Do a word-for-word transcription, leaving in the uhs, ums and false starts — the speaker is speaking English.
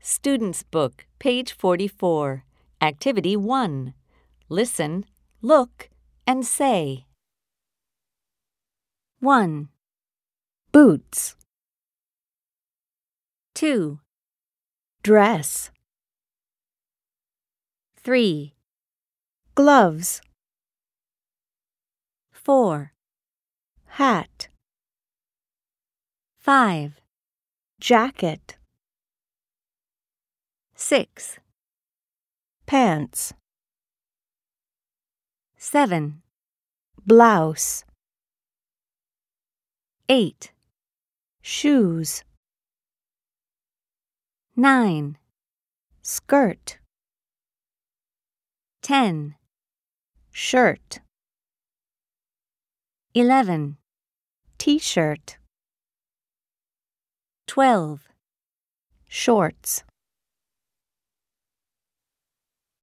Student's Book, page forty-four. Activity one. Listen, look, and say. one. Boots. two. Dress. three. Gloves. four. Hat. five. Jacket. six. Pants. seven. Blouse. eight. Shoes. nine. Skirt. ten. Shirt. eleven. T-shirt. twelve. Shorts.